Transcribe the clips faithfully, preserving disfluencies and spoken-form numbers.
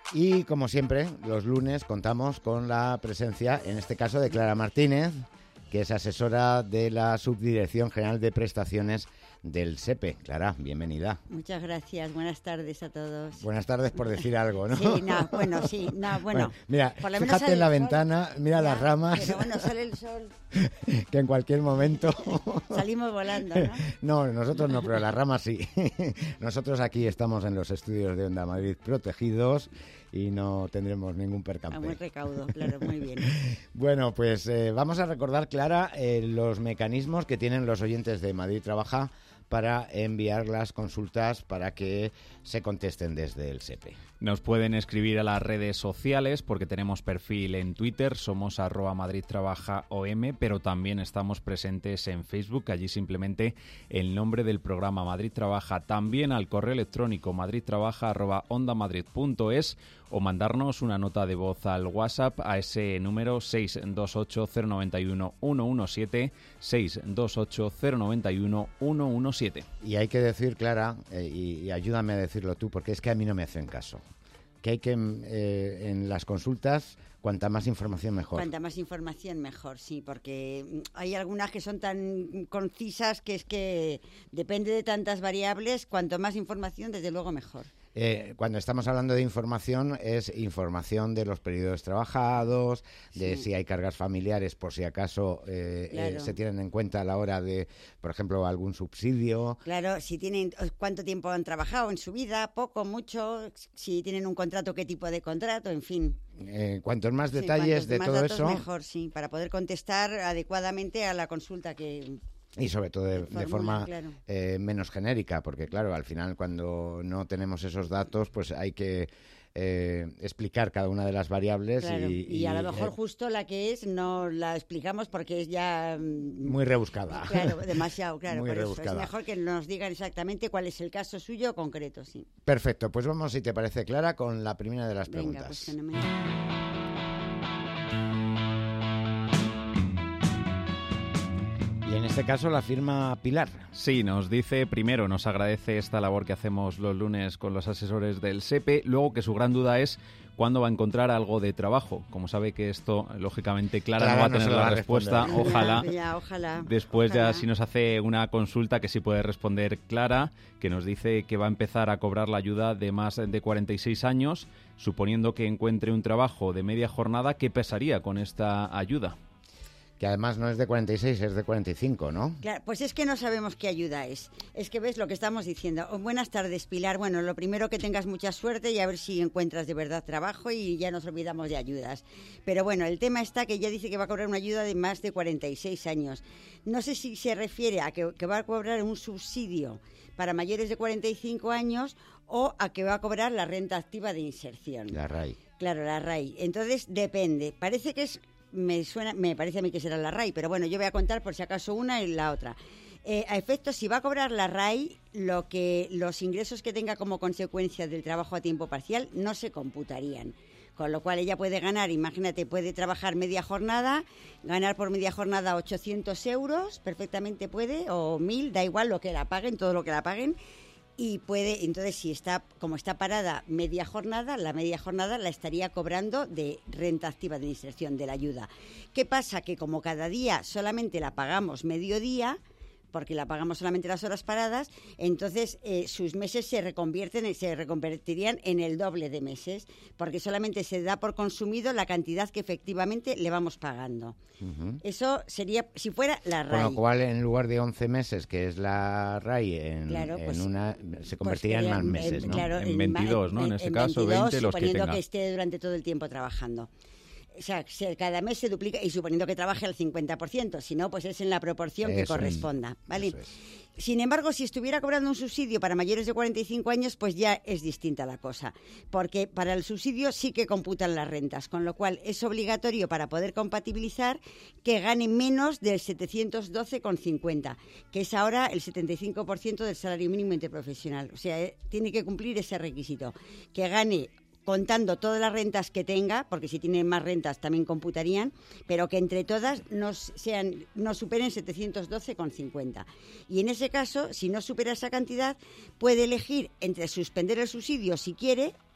Y como siempre, los lunes contamos con la presencia, en este caso, de Clara Martínez, que es asesora de la Subdirección General de Prestaciones del SEPE. Clara, bienvenida. Muchas gracias. Buenas tardes a todos. Buenas tardes por decir algo, ¿no? Sí, no, bueno, sí, no, bueno. bueno mira, por lo menos fíjate en la ventana, mira ya, las ramas. Pero bueno, sale el sol. Que en cualquier momento... Salimos volando, ¿no? No, nosotros no, pero las ramas sí. Nosotros aquí estamos en los estudios de Onda Madrid protegidos y no tendremos ningún percance. A buen recaudo, claro, muy bien. Bueno, pues eh, vamos a recordar, Clara, eh, los mecanismos que tienen los oyentes de Madrid Trabaja para enviar las consultas para que se contesten desde el SEPE. Nos pueden escribir a las redes sociales porque tenemos perfil en Twitter, somos arroba Madrid Trabaja O M, pero también estamos presentes en Facebook, allí simplemente el nombre del programa Madrid Trabaja, también al correo electrónico madridtrabaja arroba ondamadrid punto es o mandarnos una nota de voz al WhatsApp a ese número seis dos ocho cero nueve uno uno uno siete, seis dos ocho cero nueve uno uno uno siete. Y hay que decir, Clara, eh, y, y ayúdame a decirlo tú, porque es que a mí no me hacen caso, que hay que, eh, en las consultas, cuanta más información mejor. Cuanta más información mejor, sí, porque hay algunas que son tan concisas que es que depende de tantas variables, cuanto más información, desde luego mejor. Eh, cuando estamos hablando de información, es información de los periodos trabajados, de sí. si hay cargas familiares, por si acaso eh, claro. eh, se tienen en cuenta a la hora de, por ejemplo, algún subsidio. Claro, si tienen cuánto tiempo han trabajado en su vida, poco, mucho, si tienen un contrato, qué tipo de contrato, en fin. Eh, cuantos más detalles sí, de más todo datos, eso, mejor, sí, para poder contestar adecuadamente a la consulta que... Y sobre todo de, Formula, de forma claro. eh, menos genérica, porque claro, al final cuando no tenemos esos datos, pues hay que eh, explicar cada una de las variables. Claro. Y, y, y a lo mejor eh, justo la que es no la explicamos porque es ya... Muy rebuscada. Claro, demasiado, claro. Muy por rebuscada. Eso es mejor que nos digan exactamente cuál es el caso suyo concreto, sí. Perfecto, pues vamos, si te parece, Clara, con la primera de las preguntas. Venga, pues fenomenal. Y en este caso la firma Pilar. Sí, nos dice, primero nos agradece esta labor que hacemos los lunes con los asesores del SEPE, luego que su gran duda es cuándo va a encontrar algo de trabajo. Como sabe que esto, lógicamente, Clara, Clara no va a tener no la, la respuesta, ojalá. Ya, ya, ojalá. Después ojalá. ya sí nos hace una consulta que sí puede responder Clara, que nos dice que va a empezar a cobrar la ayuda de más de cuarenta y seis años, suponiendo que encuentre un trabajo de media jornada, ¿qué pasaría con esta ayuda? Que además no es de cuarenta y seis, es de cuarenta y cinco, ¿no? Claro, pues es que no sabemos qué ayuda es. Es que ves lo que estamos diciendo. Oh, buenas tardes, Pilar. Bueno, lo primero, que tengas mucha suerte y a ver si encuentras de verdad trabajo y ya nos olvidamos de ayudas. Pero bueno, el tema está que ella dice que va a cobrar una ayuda de más de cuarenta y seis años. No sé si se refiere a que, que va a cobrar un subsidio para mayores de cuarenta y cinco años o a que va a cobrar la renta activa de inserción. La R A I. Claro, la R A I. Entonces, depende. Parece que es... Me suena, me parece a mí que será la R A I, pero bueno, yo voy a contar por si acaso una y la otra. Eh, a efectos, si va a cobrar la R A I, lo que los ingresos que tenga como consecuencia del trabajo a tiempo parcial no se computarían. Con lo cual ella puede ganar, imagínate, puede trabajar media jornada, ganar por media jornada ochocientos euros, perfectamente puede, o mil, da igual lo que la paguen, todo lo que la paguen. Y puede, entonces, si está, como está parada media jornada, la media jornada la estaría cobrando de renta activa de inserción de la ayuda. ¿Qué pasa? Que como cada día solamente la pagamos mediodía, porque la pagamos solamente las horas paradas, entonces eh, sus meses se reconvierten, se reconvertirían en el doble de meses, porque solamente se da por consumido la cantidad que efectivamente le vamos pagando. Uh-huh. Eso sería, si fuera la R A I. Con lo cual, en lugar de once meses, que es la R A I, en, claro, pues, en una, se convertiría pues, en más meses, en, ¿no? Claro, en veintidós, ¿no? En, en este en caso, veintidós, veinte los que tenga. Suponiendo que esté durante todo el tiempo trabajando. O sea, cada mes se duplica y suponiendo que trabaje al cincuenta por ciento, si no, pues es en la proporción eso que corresponda, ¿vale? Eso es. Sin embargo, si estuviera cobrando un subsidio para mayores de cuarenta y cinco años, pues ya es distinta la cosa, porque para el subsidio sí que computan las rentas, con lo cual es obligatorio para poder compatibilizar que gane menos del setecientos doce con cincuenta, que es ahora el setenta y cinco por ciento del salario mínimo interprofesional. O sea, eh, tiene que cumplir ese requisito, que gane contando todas las rentas que tenga, porque si tiene más rentas también computarían, pero que entre todas no, sean, no superen setecientos doce con cincuenta. Y en ese caso, si no supera esa cantidad, puede elegir entre suspender el subsidio si quiere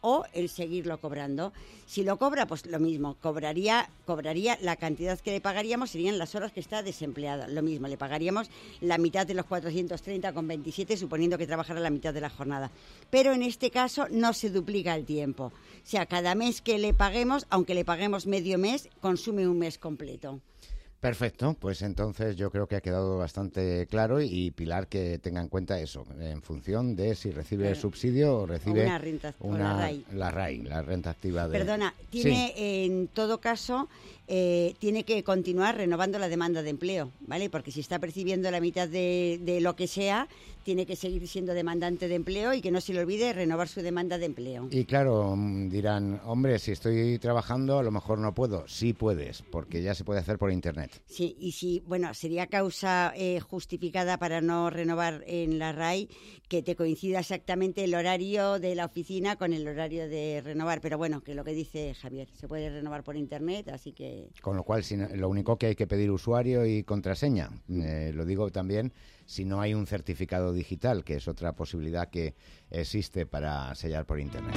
o el seguirlo cobrando. Si lo cobra, pues lo mismo, cobraría, cobraría la cantidad que le pagaríamos, serían las horas que está desempleado. Lo mismo, le pagaríamos la mitad de los cuatrocientos treinta con veintisiete, suponiendo que trabajara la mitad de la jornada. Pero en este caso no se duplica el tiempo. O sea, cada mes que le paguemos, aunque le paguemos medio mes, consume un mes completo. Perfecto, pues entonces yo creo que ha quedado bastante claro y Pilar que tenga en cuenta eso, en función de si recibe claro. subsidio o recibe o una renta, una, o la R A I. La R A I, la renta activa de... Perdona, tiene sí. en todo caso, eh, tiene que continuar renovando la demanda de empleo, ¿vale? Porque si está percibiendo la mitad de, de lo que sea, tiene que seguir siendo demandante de empleo y que no se le olvide renovar su demanda de empleo. Y claro, dirán, hombre, si estoy trabajando a lo mejor no puedo. Sí puedes, porque ya se puede hacer por internet. Sí, y si, bueno, sería causa eh, justificada para no renovar en la R A I que te coincida exactamente el horario de la oficina con el horario de renovar. Pero bueno, que lo que dice Javier, se puede renovar por internet, así que... Con lo cual, si no, lo único que hay que pedir usuario y contraseña. Eh, lo digo también... Si no hay un certificado digital, que es otra posibilidad que existe para sellar por internet.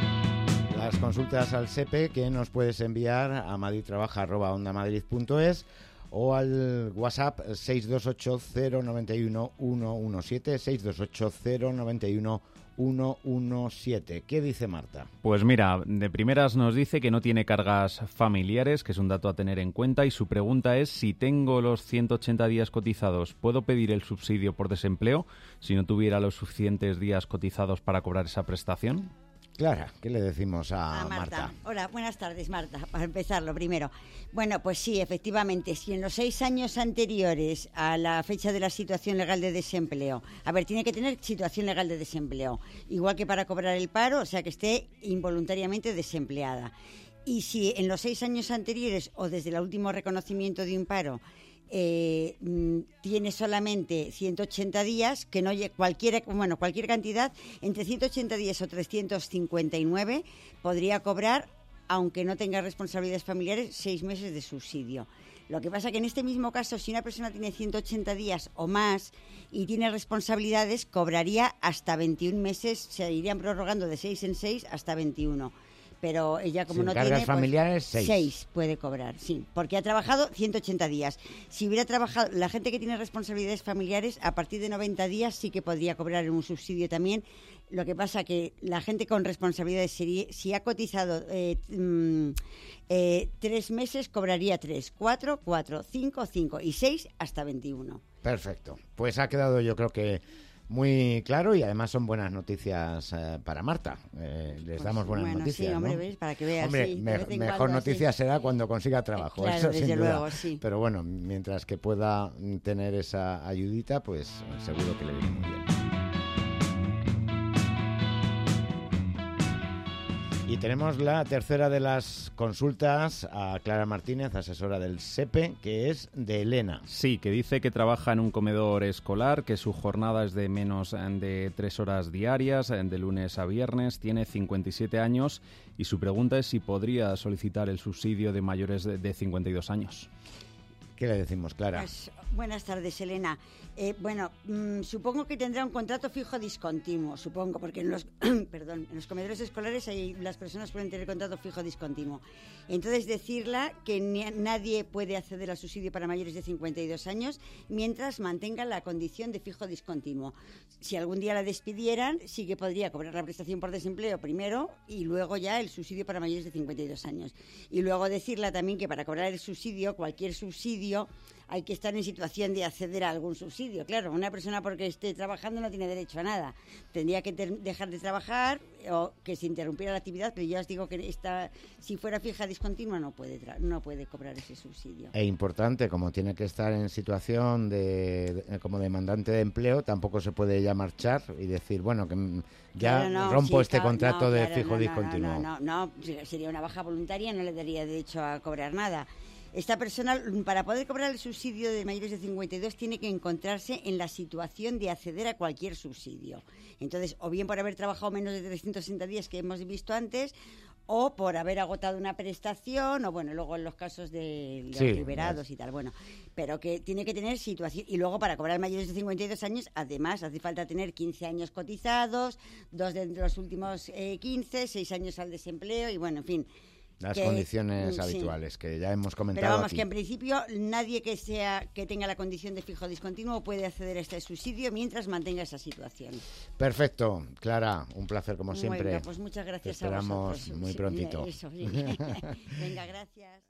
Las consultas al S E P E que nos puedes enviar a madridtrabaja arroba ondamadrid punto es o al WhatsApp seis dos ocho cero nueve uno uno uno siete, seis dos ocho cero nueve uno uno uno siete. ¿Qué dice Marta? Pues mira, de primeras nos dice que no tiene cargas familiares, que es un dato a tener en cuenta, y su pregunta es si tengo los ciento ochenta días cotizados, ¿puedo pedir el subsidio por desempleo si no tuviera los suficientes días cotizados para cobrar esa prestación? Clara, ¿qué le decimos a, a Marta. Marta? Hola, buenas tardes, Marta, para empezar lo primero. Bueno, pues sí, efectivamente, si en los seis años anteriores a la fecha de la situación legal de desempleo, a ver, tiene que tener situación legal de desempleo, igual que para cobrar el paro, o sea, que esté involuntariamente desempleada. Y si en los seis años anteriores o desde el último reconocimiento de un paro, Eh, tiene solamente ciento ochenta días, que no cualquier, bueno, cualquier cantidad, entre ciento ochenta días o trescientos cincuenta y nueve, podría cobrar, aunque no tenga responsabilidades familiares, seis meses de subsidio. Lo que pasa que en este mismo caso, si una persona tiene ciento ochenta días o más y tiene responsabilidades, cobraría hasta veintiún meses, se irían prorrogando de seis en seis hasta veintiuno. Pero ella, como Sin no cargas tiene, familiares, pues, seis. seis puede cobrar, sí, porque ha trabajado ciento ochenta días. Si hubiera trabajado, la gente que tiene responsabilidades familiares, a partir de noventa días sí que podría cobrar un subsidio también. Lo que pasa que la gente con responsabilidades, si, si ha cotizado eh, mm, eh, tres meses, cobraría tres, cuatro, cuatro, cinco, cinco y seis hasta veintiuno. Perfecto. Pues ha quedado, yo creo que muy claro, y además son buenas noticias eh, para Marta. Eh, les pues damos buenas bueno, noticias, sí, hombre, ¿no? ¿ves? Para que veas, hombre, sí, me, mejor noticia así. será cuando consiga trabajo, claro, eso desde sin duda. luego, sí. Pero bueno, mientras que pueda tener esa ayudita, pues seguro que le viene muy bien. Y tenemos la tercera de las consultas a Clara Martínez, asesora del S E P E, que es de Elena. Sí, que dice que trabaja en un comedor escolar, que su jornada es de menos de tres horas diarias, de lunes a viernes, tiene cincuenta y siete años y su pregunta es si podría solicitar el subsidio de mayores de, de cincuenta y dos años. ¿Qué le decimos, Clara? Pues, buenas tardes, Elena. Eh, bueno, mmm, supongo que tendrá un contrato fijo discontinuo, supongo, porque en los, perdón, en los comedores escolares hay, las personas pueden tener contrato fijo discontinuo. Entonces, decirla que ni, nadie puede acceder al subsidio para mayores de cincuenta y dos años mientras mantenga la condición de fijo discontinuo. Si algún día la despidieran, sí que podría cobrar la prestación por desempleo primero y luego ya el subsidio para mayores de cincuenta y dos años. Y luego decirla también que para cobrar el subsidio, cualquier subsidio, hay que estar en situación de acceder a algún subsidio. Claro, una persona porque esté trabajando no tiene derecho a nada. Tendría que ter- dejar de trabajar o que se interrumpiera la actividad, pero yo os digo que esta, si fuera fija discontinua no puede tra- no puede cobrar ese subsidio. E importante, como tiene que estar en situación de, de como demandante de empleo, tampoco se puede ya marchar y decir, bueno, que ya claro, no, rompo sí, este claro, contrato no, de claro, fijo no, discontinuo. No, no, no, no, sería una baja voluntaria, no le daría derecho a cobrar nada. Esta persona, para poder cobrar el subsidio de mayores de cincuenta y dos, tiene que encontrarse en la situación de acceder a cualquier subsidio. Entonces, o bien por haber trabajado menos de trescientos sesenta días que hemos visto antes, o por haber agotado una prestación, o bueno, luego en los casos de los sí, liberados es. y tal, bueno, pero que tiene que tener situación, y luego para cobrar mayores de cincuenta y dos años, además hace falta tener quince años cotizados, dos de los últimos eh, quince, seis años al desempleo, y bueno, en fin. Las que, condiciones sí. habituales que ya hemos comentado. Pero vamos, aquí. que en principio nadie que sea que tenga la condición de fijo discontinuo puede acceder a este subsidio mientras mantenga esa situación. Perfecto, Clara, un placer como siempre. Bueno, pues muchas gracias Te esperamos a vosotros. muy prontito. Eso, sí. Venga, gracias.